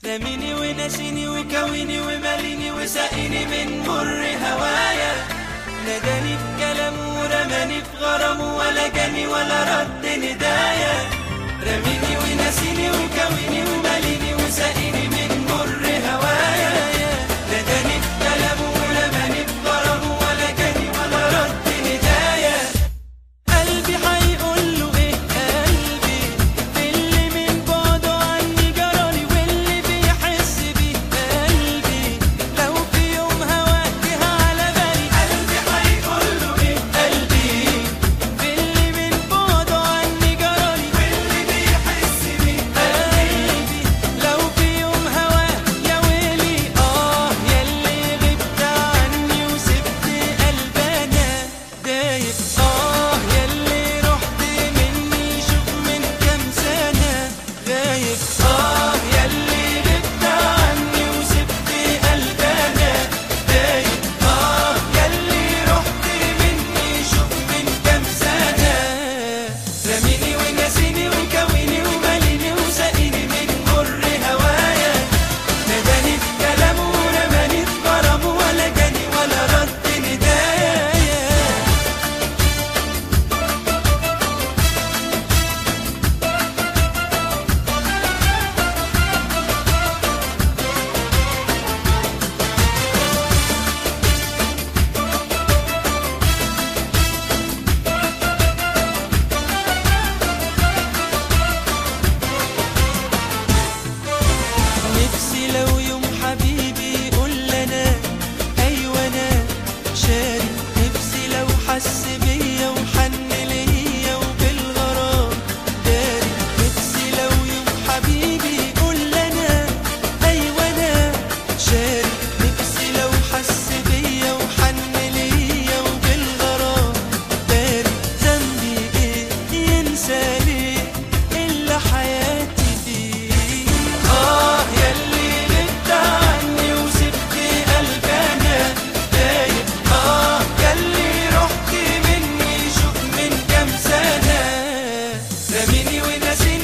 رميني ونسيني وكويني وماليني وسقيني من مر هوايا. ناداني في كلامه ورماني في غرامه ولا جاني ولا رد ندايا. رميني ونسيني وكويني وماليني وسقيني من مر هوايا. ناداني في كلامه ورماني في غرامه ولا جاني ولا رد ندايا. قلبي هيقول له ايه قلبي في اللي من بعده عني جرالي واللي بيحس بيه قلبي لو في يوم هواه جه على بالي. قلبي هيقول له ايه قلبي في اللي من بعده عني جرالي واللي بيحس بيه قلبي لو في يوم هواه. يا ويلي ياللي غبت عني وسبت قلبنا دايب. ياللي رحت مني شوف من كام سنة غايب. ياللي غبت عني وسبت قلبنا دايب. ياللي رحت مني شوف من كام سنة. رميني ونسيني وكويني وماليني وسقيني من مر هوايا. ناداني في كلامه ورماني في غرامه ولا جاني ولا رد ندايا. نفسي لو يوم حبيبي يقول لنا ايوه انا شاري. نفسي لو حس بيا وحن ليا وبالغرام داري. نفسي لو يوم حبيبي يقول لنا ايوه انا شاري. نفسي لو حس بيا وحن ليا وبالغرام داري. ذنبي ايه ينسى ليه الا حياتي فيه. ياللي غبت عني وسبت قلبنا دايب. ياللي رحت مني شوف من كام سنة. رميني ونسيني